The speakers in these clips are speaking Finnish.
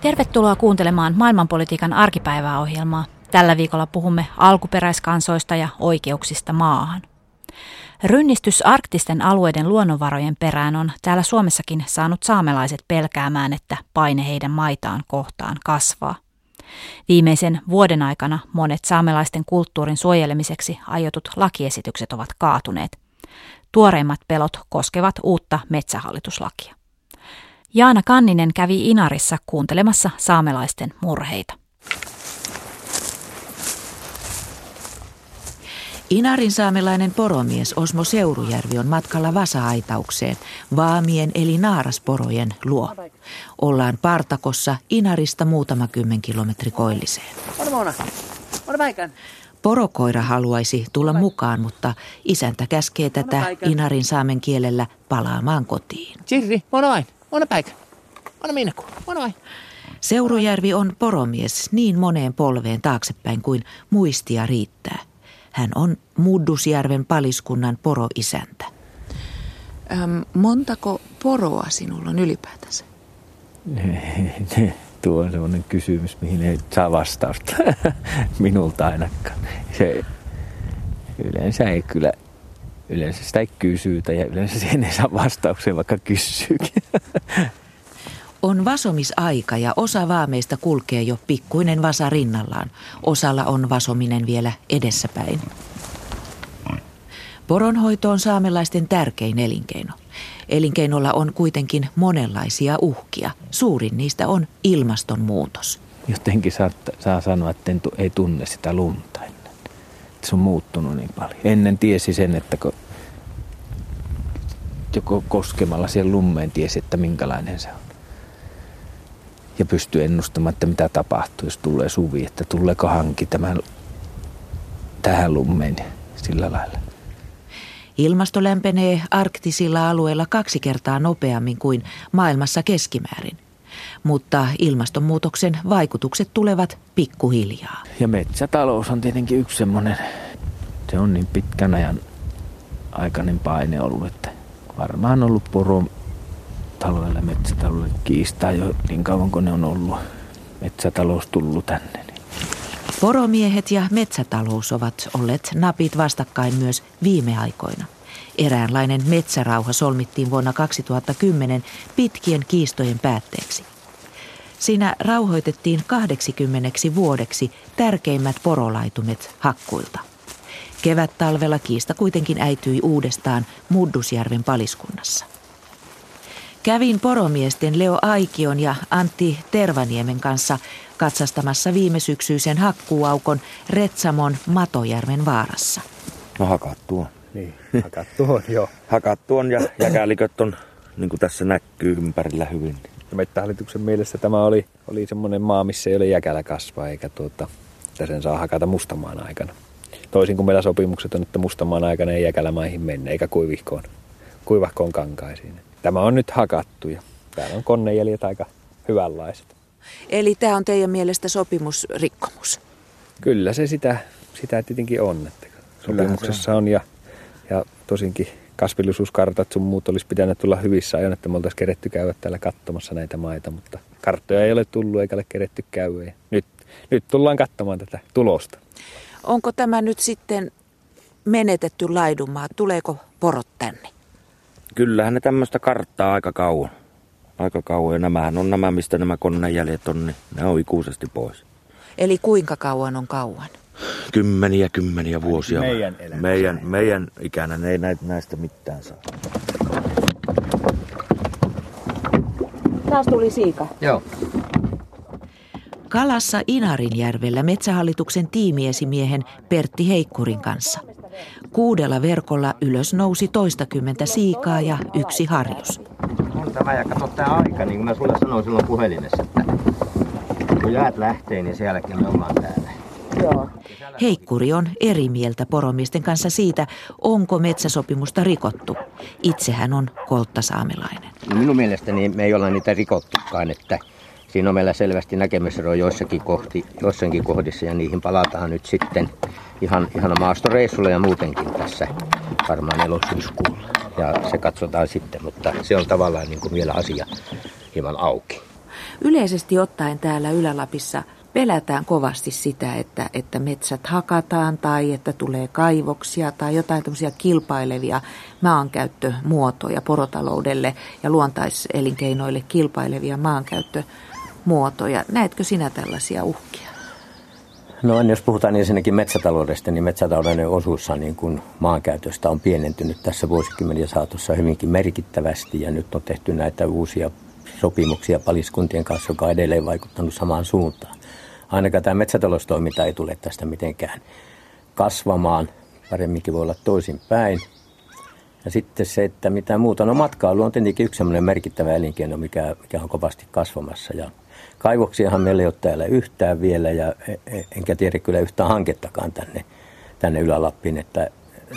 Tervetuloa kuuntelemaan maailmanpolitiikan arkipäiväohjelmaa. Tällä viikolla puhumme alkuperäiskansoista ja oikeuksista maahan. Rynnistys arktisten alueiden luonnonvarojen perään on täällä Suomessakin saanut saamelaiset pelkäämään, että paine heidän maitaan kohtaan kasvaa. Viimeisen vuoden aikana monet saamelaisten kulttuurin suojelemiseksi aiotut lakiesitykset ovat kaatuneet. Tuoreimmat pelot koskevat uutta metsähallituslakia. Jaana Kanninen kävi Inarissa kuuntelemassa saamelaisten murheita. Inarin saamelainen poromies Osmo Seurujärvi on matkalla Vasa-aitaukseen vaamien eli naarasporojen luo. Ollaan Partakossa Inarista muutama 10 kilometri koilliseen. Porokoira haluaisi tulla mukaan, mutta isäntä käskee tätä Inarin saamen kielellä palaamaan kotiin. Jirri, mona päikä. Mona minäku, mona vai. Seurujärvi on poromies niin moneen polveen taaksepäin kuin muistia riittää. Hän on Muddusjärven paliskunnan poroisäntä. Montako poroa sinulla on ylipäätänsä? Tuo on sellainen kysymys, mihin ei saa vastausta minulta ainakaan. Yleensä sitä ei kysytä ja yleensä siihen ei saa vastauksia, vaikka kysyykin. On vasomisaika ja osa vaameista kulkee jo pikkuinen vasa rinnallaan. Osalla on vasominen vielä edessäpäin. Poronhoito on saamelaisten tärkein elinkeino. Elinkeinolla on kuitenkin monenlaisia uhkia. Suurin niistä on ilmastonmuutos. Jotenkin saa sanoa, että ei tunne sitä lunta ennen. Se on muuttunut niin paljon. Ennen tiesi sen, että kun joko koskemalla siihen lummeen tiesi, että minkälainen se on. Ja pystyy ennustamaan, että mitä tapahtuu, jos tulee suvi, että tuleeko hanki tähän lummeen sillä lailla. Ilmasto lämpenee arktisilla alueilla 2 kertaa nopeammin kuin maailmassa keskimäärin. Mutta ilmastonmuutoksen vaikutukset tulevat pikkuhiljaa. Ja metsätalous on tietenkin yksi semmoinen, se on niin pitkän ajan aikainen paine ollut, että varmaan on ollut porotaloudelle ja metsätaloudelle kiistaa jo niin kauan kuin ne on ollut metsätalous tullut tänne. Poromiehet ja metsätalous ovat olleet napit vastakkain myös viime aikoina. Eräänlainen metsärauha solmittiin vuonna 2010 pitkien kiistojen päätteeksi. Siinä rauhoitettiin 80 vuodeksi tärkeimmät porolaitumet hakkuilta. Kevättalvella kiista kuitenkin äityi uudestaan Muddusjärven paliskunnassa. Kävin poromiesten Leo Aikion ja Antti Tervaniemen kanssa katsastamassa viime syksyisen hakkuuaukon Retsamon Matojärven vaarassa. No hakattu on. Niin, hakattu on joo. Hakattu on ja jäkäliköt on, niin kuin tässä näkyy, ympärillä hyvin. Metsähallituksen mielessä tämä oli semmoinen maa, missä ei ole jäkälä kasvaa, eikä että sen saa hakata mustamaan aikana. Toisin kuin meillä sopimukset on, että mustamaan aikana ei jäkälämaihin mennä, eikä kuivahkoon kankaisiin. Tämä on nyt hakattu ja täällä on konnejäljet aika hyvänlaiset. Eli tämä on teidän mielestä sopimusrikkomus? Kyllä se sitä tietenkin on. Että sopimuksessa on ja tosinkin kasvillisuuskartat sun muut olisi pitänyt tulla hyvissä ajoin, että me oltaisiin keretty käydä täällä katsomassa näitä maita, mutta karttoja ei ole tullut eikä ole keretty käydä. Nyt tullaan katsomaan tätä tulosta. Onko tämä nyt sitten menetetty laidunmaa? Tuleeko porot tänne? Kyllähän ne tämmöistä karttaa aika kauan. Ja nämähän on nämä, mistä nämä konnejäljet on, niin ne on ikuisesti pois. Eli kuinka kauan on kauan? Kymmeniä vuosia. Meidän ikänä ne ei näistä mitään saa. Taas tuli siika. Joo. Kalassa Inarinjärvellä Metsähallituksen tiimiesimiehen Pertti Heikkurin kanssa. 6 verkolla ylös nousi toistakymmentä siikaa ja 1 harjus. On tämä ja kato tää aika, niin kuin mä sulle sanoin silloin puhelimessa, että kun jäät lähtee, niin sen jälkeen me ollaan täällä. Joo. Heikkuri on eri mieltä poromiesten kanssa siitä, onko metsäsopimusta rikottu. Itse hän on kolttasaamelainen. No minun mielestäni me ei olla niitä rikottukaan, että siinä on meillä selvästi näkemysero joissakin kohdissa ja niihin palataan nyt sitten ihan maastoreissulla ja muutenkin tässä varmaan elosyyskuulla. Ja se katsotaan sitten, mutta se on tavallaan niin kuin vielä asia hieman auki. Yleisesti ottaen täällä Ylä-Lapissa pelätään kovasti sitä, että metsät hakataan tai että tulee kaivoksia tai jotain tämmöisiä kilpailevia maankäyttömuotoja porotaloudelle ja luontaiselinkeinoille kilpailevia maankäyttömuotoja. Näetkö sinä tällaisia uhkia? No jos puhutaan ensinnäkin metsätaloudesta, niin metsätalouden osuus niin kuin maankäytöstä on pienentynyt tässä vuosikymmenen saatossa hyvinkin merkittävästi ja nyt on tehty näitä uusia sopimuksia paliskuntien kanssa, joka on edelleen vaikuttanut samaan suuntaan. Ainakaan tämä metsätaloustoiminta ei tule tästä mitenkään kasvamaan, paremminkin voi olla toisinpäin. Ja sitten se, että mitä muuta, no matkailu on tietenkin yksi sellainen merkittävä elinkeino, mikä on kovasti kasvamassa ja kaivoksiahan meillä ei ole täällä yhtään vielä ja enkä tiedä kyllä yhtään hankettakaan tänne Ylä-Lappiin, että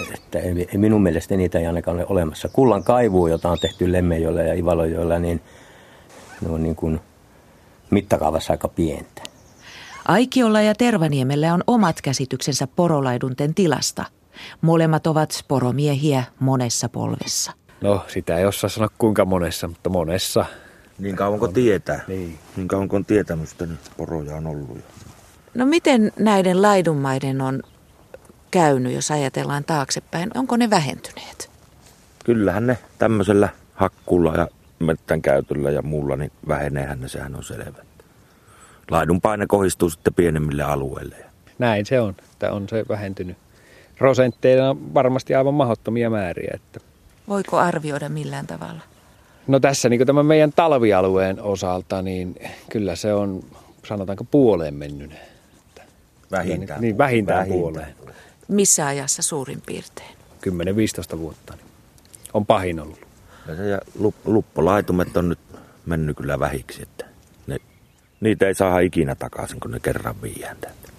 minun mielestä niitä ei ainakaan ole olemassa. Kullan kaivuu, jota on tehty Lemmenjoella ja Ivalojoella, niin ne on niin kuin mittakaavassa aika pientä. Aikiolla ja Tervaniemellä on omat käsityksensä porolaidunten tilasta. Molemmat ovat poromiehiä monessa polvessa. No sitä ei osaa sanoa kuinka monessa, mutta monessa. Niin kauan kuin tietää. Niin kauan kuin on tietämystä, niin poroja on ollut. No miten näiden laidunmaiden on käynyt, jos ajatellaan taaksepäin? Onko ne vähentyneet? Kyllähän ne tämmöisellä hakkuulla ja metsän käytöllä ja muulla, niin väheneehän ne, sehän on selvä. Laidun paine kohdistuu sitten pienemmille alueille. Näin se on, että on se vähentynyt. Prosentteina on varmasti aivan mahdottomia määriä. Että. Voiko arvioida millään tavalla? No tässä niin kuin tämän meidän talvialueen osalta, niin kyllä se on, sanotaanko puoleen mennyt. Vähintään. Niin, vähintään puoleen. Missä ajassa suurin piirtein? 10-15 vuotta niin on pahin ollut. Ja luppolaitumet on nyt mennyt kyllä vähiksi, että niitä ei saa ikinä takaisin, kun ne kerran viiään täältä.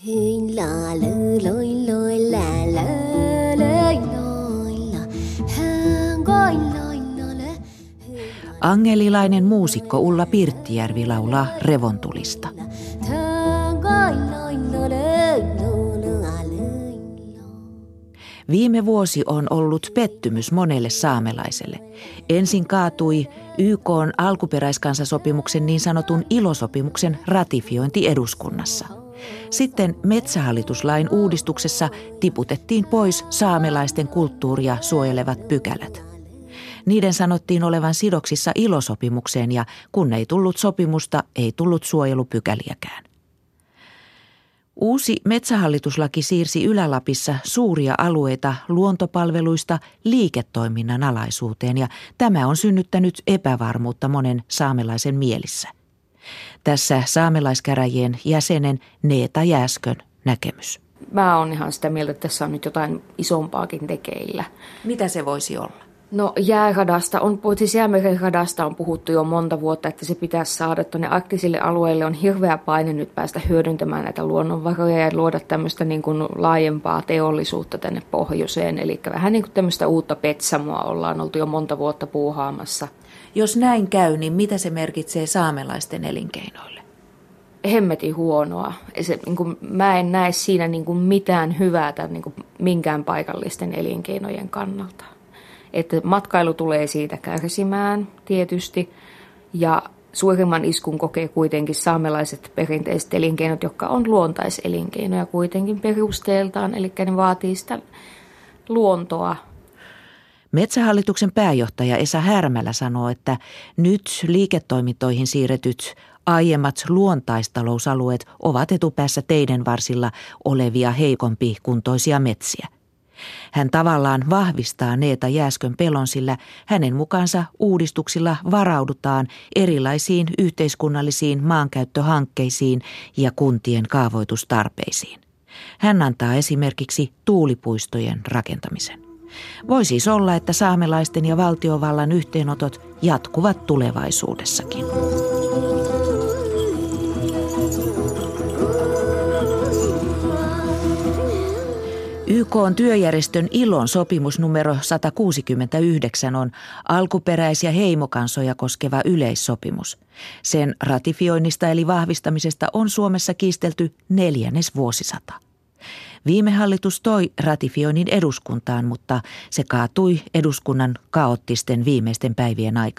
Angelilainen muusikko Ulla Pirttijärvi laulaa revontulista. Viime vuosi on ollut pettymys monelle saamelaiselle. Ensin kaatui YK:n alkuperäiskansasopimuksen niin sanotun ILO-sopimuksen ratifiointi eduskunnassa. Sitten metsähallituslain uudistuksessa tiputettiin pois saamelaisten kulttuuria suojelevat pykälät. Niiden sanottiin olevan sidoksissa ILO-sopimukseen ja kun ei tullut sopimusta, ei tullut suojelupykäliäkään. Uusi metsähallituslaki siirsi Ylä-Lapissa suuria alueita luontopalveluista liiketoiminnan alaisuuteen ja tämä on synnyttänyt epävarmuutta monen saamelaisen mielissä. Tässä saamelaiskäräjien jäsenen Neeta Jääskön näkemys. Mä oon ihan sitä mieltä, että tässä on nyt jotain isompaakin tekeillä. Mitä se voisi olla? No Jäämeren radasta on puhuttu jo monta vuotta, että se pitäisi saada tuonne arktisille alueille. On hirveä paine nyt päästä hyödyntämään näitä luonnonvaroja ja luoda tämmöistä niin kuin laajempaa teollisuutta tänne pohjoiseen. Eli vähän niin kuin tämmöistä uutta Petsamoa ollaan oltu jo monta vuotta puuhaamassa. Jos näin käy, niin mitä se merkitsee saamelaisten elinkeinoille? Hemmetin huonoa. Mä en näe siinä niin kuin mitään hyvää niin kuin minkään paikallisten elinkeinojen kannalta. Että matkailu tulee siitä kärsimään tietysti ja suurimman iskun kokee kuitenkin saamelaiset perinteiset elinkeinot, jotka on luontaiselinkeinoja kuitenkin perusteeltaan, eli ne vaatii sitä luontoa. Metsähallituksen pääjohtaja Esa Härmälä sanoo, että nyt liiketoimintoihin siirretyt aiemmat luontaistalousalueet ovat etupäässä teiden varsilla olevia heikompikuntoisia metsiä. Hän tavallaan vahvistaa Neeta Jääskön pelon, sillä hänen mukaansa uudistuksilla varaudutaan erilaisiin yhteiskunnallisiin maankäyttöhankkeisiin ja kuntien kaavoitustarpeisiin. Hän antaa esimerkiksi tuulipuistojen rakentamisen. Voi siis olla, että saamelaisten ja valtiovallan yhteenotot jatkuvat tulevaisuudessakin. YK:n työjärjestön ILOn sopimus numero 169 on alkuperäis- ja heimokansoja koskeva yleissopimus. Sen ratifioinnista eli vahvistamisesta on Suomessa kiistelty 4. vuosisata. Viime hallitus toi ratifioinnin eduskuntaan, mutta se kaatui eduskunnan kaoottisten viimeisten päivien aikana.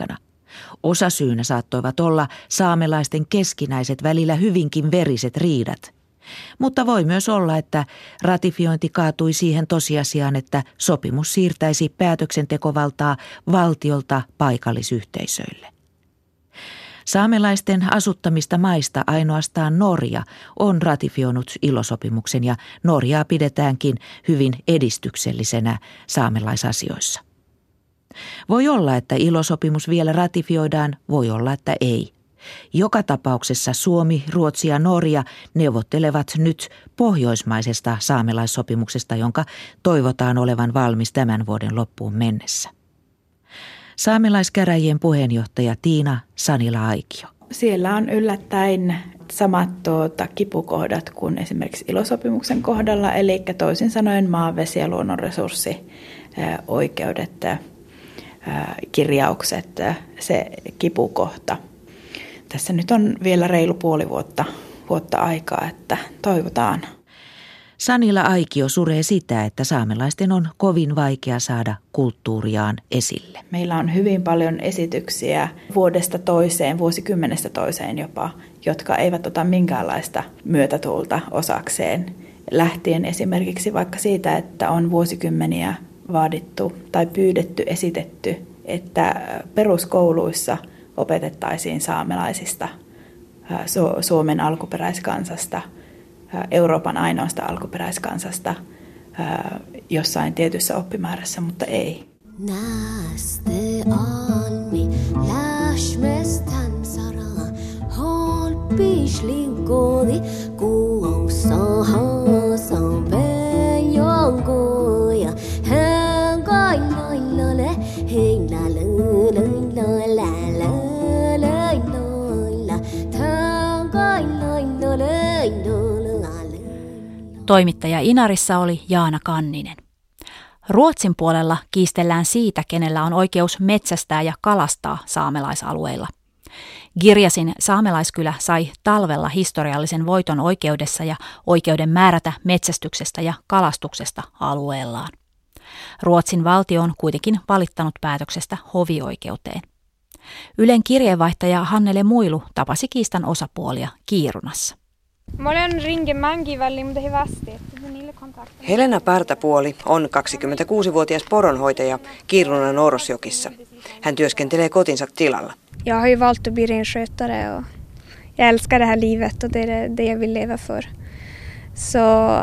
Osasyynä saattoivat olla saamelaisten keskinäiset välillä hyvinkin veriset riidat. Mutta voi myös olla, että ratifiointi kaatui siihen tosiasiaan, että sopimus siirtäisi päätöksentekovaltaa valtiolta paikallisyhteisöille. Saamelaisten asuttamista maista ainoastaan Norja on ratifioinut ILO-sopimuksen ja Norjaa pidetäänkin hyvin edistyksellisenä saamelaisasioissa. Voi olla, että ILO-sopimus vielä ratifioidaan, voi olla, että ei. Joka tapauksessa Suomi, Ruotsi ja Norja neuvottelevat nyt pohjoismaisesta saamelaissopimuksesta, jonka toivotaan olevan valmis tämän vuoden loppuun mennessä. Saamelaiskäräjien puheenjohtaja Tiina Sanila-Aikio. Siellä on yllättäen samat kipukohdat kuin esimerkiksi ILO-sopimuksen kohdalla, eli toisin sanoen maa-, vesi- ja luonnonresurssioikeudet, kirjaukset, se kipukohta. Tässä nyt on vielä reilu puoli vuotta aikaa, että toivotaan. Sanila-Aikio suree sitä, että saamelaisten on kovin vaikea saada kulttuuriaan esille. Meillä on hyvin paljon esityksiä vuodesta toiseen, vuosikymmenestä toiseen jopa, jotka eivät ota minkäänlaista myötätuulta osakseen. Lähtien esimerkiksi vaikka siitä, että on vuosikymmeniä vaadittu tai pyydetty, esitetty, että peruskouluissa opetettaisiin saamelaisista, Suomen alkuperäiskansasta, Euroopan ainoasta alkuperäiskansasta jossain tietyssä oppimäärässä, mutta ei. Toimittaja Inarissa oli Jaana Kanninen. Ruotsin puolella kiistellään siitä, kenellä on oikeus metsästää ja kalastaa saamelaisalueilla. Girjasin saamelaiskylä sai talvella historiallisen voiton oikeudessa ja oikeuden määrätä metsästyksestä ja kalastuksesta alueellaan. Ruotsin valtio on kuitenkin valittanut päätöksestä hovioikeuteen. Ylen kirjeenvaihtaja Hannele Muilu tapasi kiistan osapuolia Kiirunassa. Helena Partapuoli on 26-vuotias poronhoitaja Kiirunan Orosjokissa. Hän työskentelee kotinsa tilalla. Jag har ju valt att bli renskötare och jag älskar det här livet och det är det jag vill leva för. Så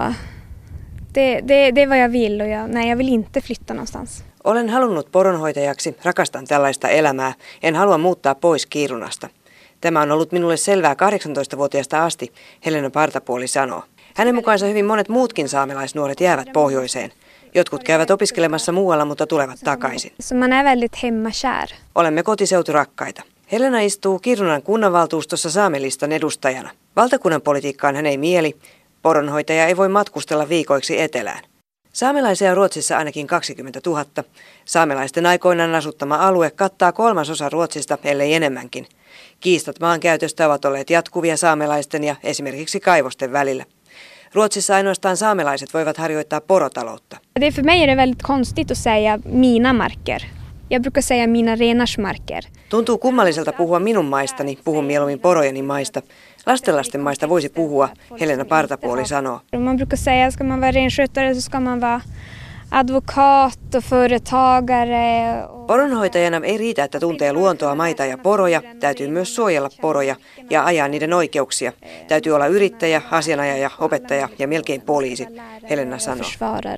det är vad jag vill och jag vill inte flytta någonstans. Olen halunnut poronhoitajaksi, rakastan tällaista elämää, en halua muuttaa pois Kiirunasta. Tämä on ollut minulle selvää 18-vuotiaasta asti, Helena Partapuoli sanoo. Hänen mukaansa hyvin monet muutkin saamelaisnuoret jäävät pohjoiseen. Jotkut käyvät opiskelemassa muualla, mutta tulevat takaisin. Olemme kotiseuturakkaita. Helena istuu Kiirunan kunnanvaltuustossa Saamelistan edustajana. Valtakunnan politiikkaan hän ei mieli. Poronhoitaja ei voi matkustella viikoiksi etelään. Saamelaisia on Ruotsissa ainakin 20 000. Saamelaisten aikoinaan asuttama alue kattaa 1/3 Ruotsista, ellei enemmänkin. Kiistat maankäytöstä ovat olleet jatkuvia saamelaisten ja esimerkiksi kaivosten välillä. Ruotsissa ainoastaan saamelaiset voivat harjoittaa porotaloutta. För mig är det väldigt konstigt att säga mina marker. Jag brukar säga mina renars marker. Tuntuu kummalliselta puhua minun maistani, puhun mieluummin porojeni maista. Lastenlasten maista voisi puhua, Helena Partapuoli sanoo. Man brukar säga, ska man vara renskötare så ska man vara advokat och företagare. Poronhoitajana ei riitä, että tuntee luontoa, maita ja poroja. Täytyy myös suojella poroja ja ajaa niiden oikeuksia. Täytyy olla yrittäjä, asianajaja, opettaja ja melkein poliisi, Helena sanoo.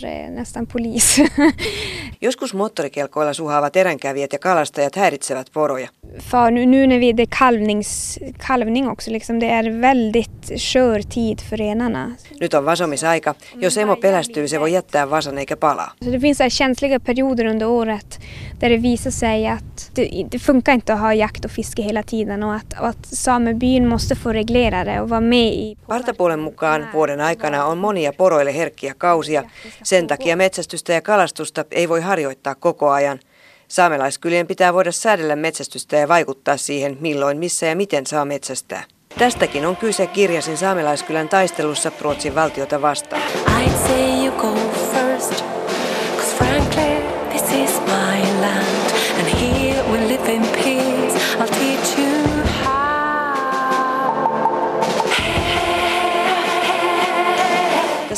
Joskus moottorikelkoilla suhaavat eränkävijät ja kalastajat häiritsevät poroja. Nu när det är kalvning också, liksom, det är väldigt skör tid för renarna. Nyt on vasomisaika. Jos emo pelästyy, se voi jättää vasan eikä palaa. Det finns känsliga perioder under året där det visar sig att det funkar inte att ha jakt och fiske hela tiden och att samebyn måste få reglera det och vara med i. Partapuolen mukaan vuoden aikana on monia poroille herkkiä kausia. Sen takia metsästystä ja kalastusta ei voi harjoittaa koko ajan. Saamelaiskylien pitää voida säädellä metsästystä ja vaikuttaa siihen, milloin, missä ja miten saa metsästää. Tästäkin on kyse Girjasin saamelaiskylän taistelussa Ruotsin valtiota vastaan. I'd say you go first, 'cause frankly this is my land and here we live in peace.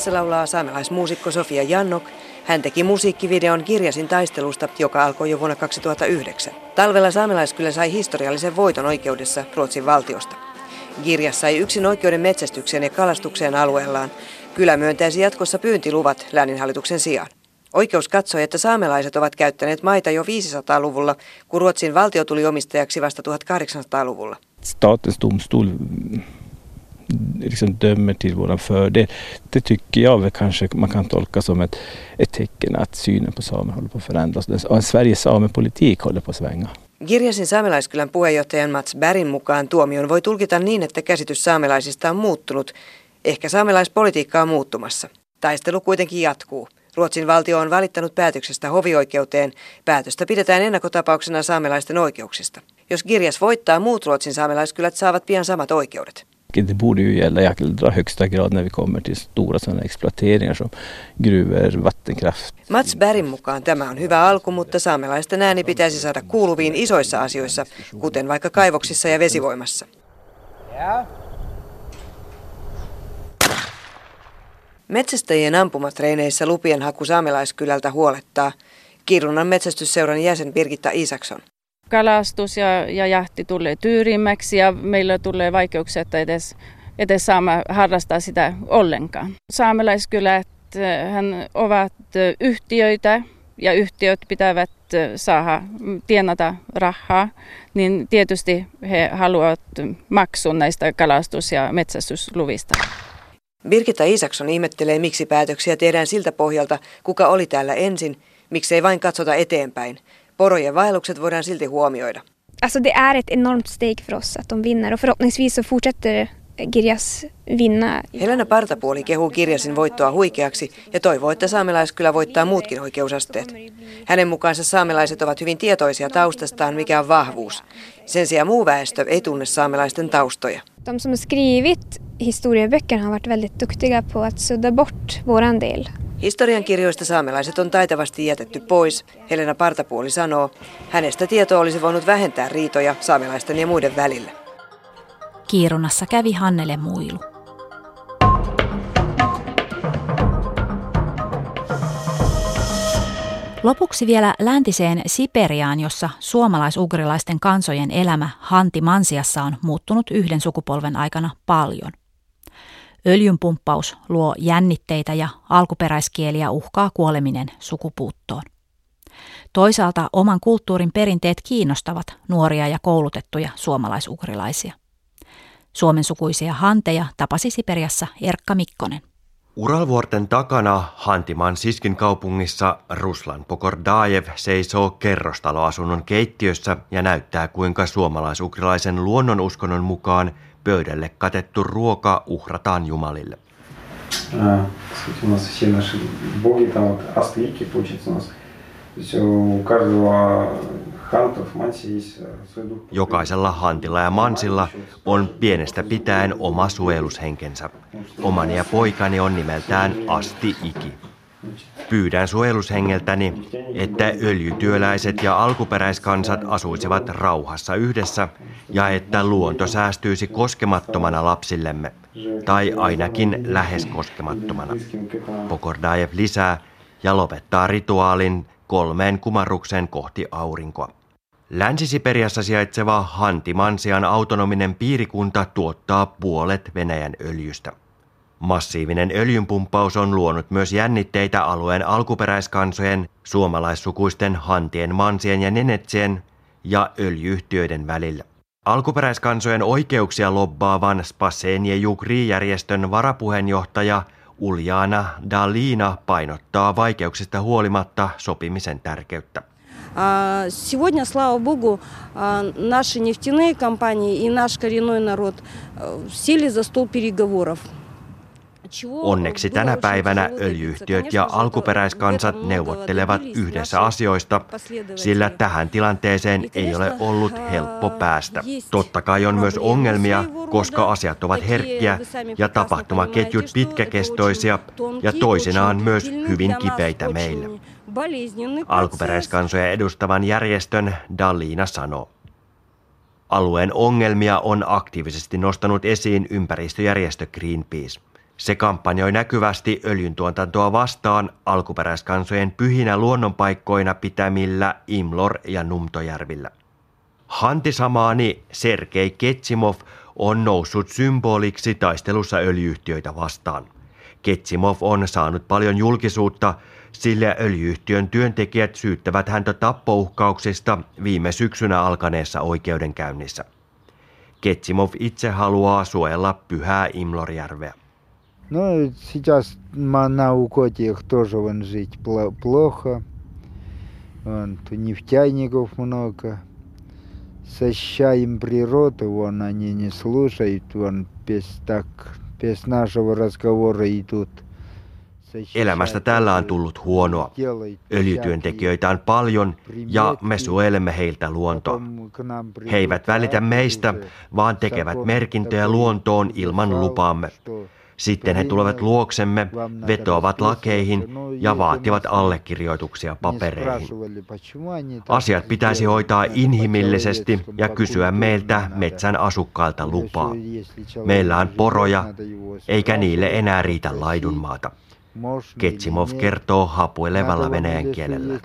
Biisissä laulaa saamelaismuusikko Sofia Jannok. Hän teki musiikkivideon Girjasin taistelusta, joka alkoi jo vuonna 2009. Talvella Saamelaiskylä sai historiallisen voiton oikeudessa Ruotsin valtiosta. Girjas sai yksin oikeuden metsästykseen ja kalastukseen alueellaan. Kylä myöntäisi jatkossa pyyntiluvat lääninhallituksen sijaan. Oikeus katsoi, että saamelaiset ovat käyttäneet maita jo 500-luvulla, kun Ruotsin valtio tuli omistajaksi vasta 1800-luvulla. Statens domstol liksom dömer till våran fördel. Det tycker jag väl kanske man kan tolka som ett tecken att synen på samer håller på att förändras. Sveriges samepolitik håller på att svänga. Girjasin saamelaiskylän puheenjohtajan Mats Bergin mukaan tuomion voi tulkita niin, että käsitys saamelaisista on muuttunut. Ehkä saamelaispolitiikka on muuttumassa. Taistelu kuitenkin jatkuu. Ruotsin valtio on valittanut päätöksestä hovioikeuteen. Päätöstä pidetään ennakkotapauksena saamelaisten oikeuksista. Jos Girjas voittaa, muut Ruotsin saamelaiskylät saavat pian samat oikeudet. Det borde ju gälla i allra högsta grad när vi kommer till stora sådana exploateringar som gruvor, vattenkraft. Mats Bergin mukaan tämä on hyvä alku, mutta saamelaisten ääni pitäisi saada kuuluviin isoissa asioissa, kuten vaikka kaivoksissa ja vesivoimassa. Metsästäjien ampumatreeneissä lupien haku saamelaiskylältä huolettaa. Kiirunan metsästysseuran jäsen Birgitta Isaksson. Kalastus ja jahti tulee tyyrimmäksi ja meillä tulee vaikeuksia, että edes saamme harrastaa sitä ollenkaan. Saamelaiskylät ovat yhtiöitä ja yhtiöt pitävät saada tienata rahaa, niin tietysti he haluavat maksun näistä kalastus- ja metsästysluvista. Birgitta Isaksson ihmettelee, miksi päätöksiä tehdään siltä pohjalta, kuka oli täällä ensin, miksei vain katsota eteenpäin. Porojen vaellukset voidaan silti huomioida. Alltså det är ett enormt steg för oss att de vinner och förhoppningsvis så fortsätter Girjas vinna. Helena Partapuoli kehuu Girjasin voittoa huikeaksi ja toivoo, että saamelaiskylä voittaa muutkin oikeusasteet. Hänen mukaansa saamelaiset ovat hyvin tietoisia taustastaan, mikä on vahvuus. Sen sijaan muu väestö ei tunne saamelaisten taustoja. De som har skrivit historieböckerna har varit väldigt duktiga på att sudda bort våran del. Historiankirjoista saamelaiset on taitavasti jätetty pois, Helena Partapuoli sanoo. Hänestä tieto olisi voinut vähentää riitoja saamelaisten ja muiden välillä. Kiirunassa kävi Hannele Muilu. Lopuksi vielä läntiseen Siperiaan, jossa suomalais-ugrilaisten kansojen elämä Hanti-Mansiassa on muuttunut yhden sukupolven aikana paljon. Öljynpumppaus luo jännitteitä ja alkuperäiskieliä uhkaa kuoleminen sukupuuttoon. Toisaalta oman kulttuurin perinteet kiinnostavat nuoria ja koulutettuja suomalaisugrilaisia. Suomensukuisia hanteja tapasi Siperiassa Erkka Mikkonen. Uralvuorten takana Hanti-Mansiskin kaupungissa Ruslan Pokordajev seisoo kerrostaloasunnon keittiössä ja näyttää, kuinka suomalaisugrilaisen luonnonuskonnon mukaan pöydälle katettu ruoka uhrataan jumalille. Jokaisella hantilla ja mansilla on pienestä pitäen oma suojelushenkensä. Omani ja poikani on nimeltään Asti Iki. Pyydän suojelushengeltäni, että öljytyöläiset ja alkuperäiskansat asuisivat rauhassa yhdessä ja että luonto säästyisi koskemattomana lapsillemme, tai ainakin lähes koskemattomana. Pokordajev lisää ja lopettaa rituaalin 3 kumarrukseen kohti aurinkoa. Länsi-Siperiassa sijaitseva Hanti-Mansian autonominen piirikunta tuottaa puolet Venäjän öljystä. Massiivinen öljynpumppaus on luonut myös jännitteitä alueen alkuperäiskansojen, suomalaissukuisten hantien, mansien ja nenetsien ja öljyyhtiöiden välillä. Alkuperäiskansojen oikeuksia lobbaavan Spasenie Jugri-järjestön varapuheenjohtaja Uljana Dalina painottaa vaikeuksista huolimatta sopimisen tärkeyttä. Сегодня, слава богу, наши нефтяные компании и наш коренной народ сели за стол переговоров. Onneksi tänä päivänä öljyyhtiöt ja alkuperäiskansat neuvottelevat yhdessä asioista, sillä tähän tilanteeseen ei ole ollut helppo päästä. Totta kai on myös ongelmia, koska asiat ovat herkkiä ja tapahtumaketjut pitkäkestoisia ja toisinaan myös hyvin kipeitä meille. Alkuperäiskansoja edustavan järjestön Dalina sanoo. Alueen ongelmia on aktiivisesti nostanut esiin ympäristöjärjestö Greenpeace. Se kampanjoi näkyvästi öljyntuotantoa vastaan alkuperäiskansojen pyhinä luonnonpaikkoina pitämillä Imlor- ja Numtojärvillä. Hantisamaani Sergei Ketsimov on noussut symboliksi taistelussa öljy-yhtiöitä vastaan. Ketsimov on saanut paljon julkisuutta, sillä öljy-yhtiön työntekijät syyttävät häntä tappouhkauksista viime syksynä alkaneessa oikeudenkäynnissä. Ketsimov itse haluaa suojella pyhää Imlorjärveä. No, сейчас на Укотиях тоже вон жить плохо. Вон нефтяников много. Защищаем природу, вон они не слушают, вон без нашего разговора идут. Elämästä täällä on tullut huonoa. Öljytyöntekijöitä on paljon ja me suojelemme heiltä luontoa. He eivät välitä meistä, vaan tekevät merkintöjä luontoon ilman lupaamme. Sitten he tulevat luoksemme, vetoavat lakeihin ja vaativat allekirjoituksia papereihin. Asiat pitäisi hoitaa inhimillisesti ja kysyä meiltä metsän asukkailta lupaa. Meillä on poroja, eikä niille enää riitä laidunmaata. Ketsimov kertoo hapuilevalla venäjän kielellä.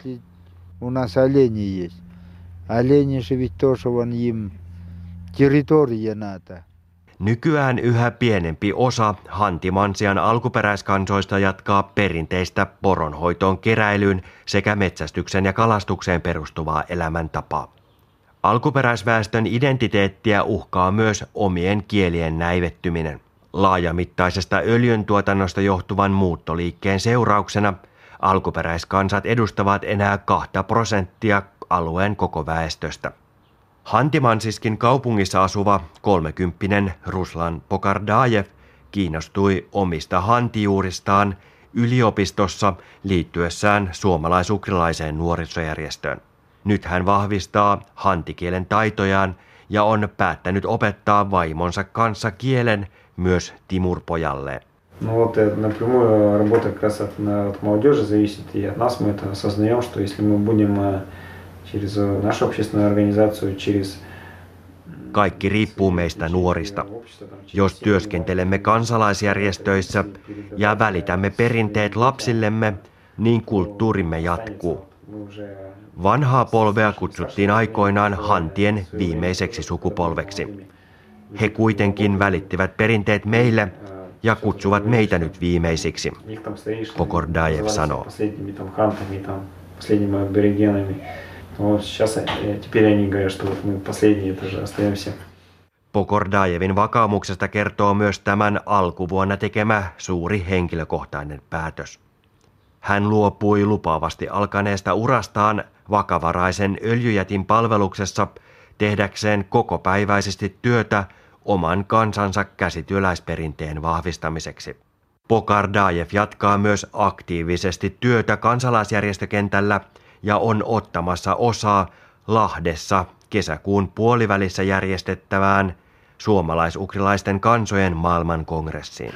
Nykyään yhä pienempi osa Hanti-Mansian alkuperäiskansoista jatkaa perinteistä poronhoitoon, keräilyyn sekä metsästyksen ja kalastukseen perustuvaa elämäntapaa. Alkuperäisväestön identiteettiä uhkaa myös omien kielien näivettyminen. Laajamittaisesta öljyntuotannosta johtuvan muuttoliikkeen seurauksena alkuperäiskansat edustavat enää 2% alueen koko väestöstä. Hanti-Mansiskin kaupungissa asuva 30-vuotias Ruslan Pokardajev kiinnostui omista hantijuuristaan yliopistossa liittyessään suomalais-ukrilaiseen nuorisojärjestöön. Nyt hän vahvistaa hantikielen taitojaan ja on päättänyt opettaa vaimonsa kanssa kielen myös Timur-pojalleen. Ну вот напрямую работа как раз от молодежи зависит, и от нас мы это осознаем, что если мы будем через нашу общественную организацию, через... Kaikki riippuu meistä nuorista. Jos työskentelemme kansalaisjärjestöissä ja välitämme perinteet lapsillemme, niin kulttuurimme jatkuu. Vanhaa polvea kutsuttiin aikoinaan hantien viimeiseksi sukupolveksi. He kuitenkin välittivät perinteet meille ja kutsuvat meitä nyt viimeisiksi, Pokordajev sanoo. Pokordajevin vakaumuksesta kertoo myös tämän alkuvuonna tekemä suuri henkilökohtainen päätös. Hän luopui lupaavasti alkaneesta urastaan vakavaraisen öljyjätin palveluksessa tehdäkseen kokopäiväisesti työtä oman kansansa käsityöläisperinteen vahvistamiseksi. Pokardajev jatkaa myös aktiivisesti työtä kansalaisjärjestökentällä ja on ottamassa osaa Lahdessa kesäkuun puolivälissä järjestettävään suomalais-ukrilaisten kansojen maailmankongressiin.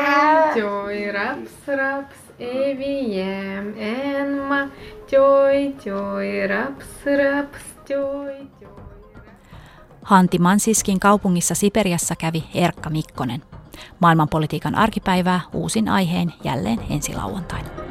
Hanti-Mansiskin kaupungissa Siperiassa kävi Erkka Mikkonen. Maailmanpolitiikan arkipäivää uusin aiheen jälleen ensi lauantaina.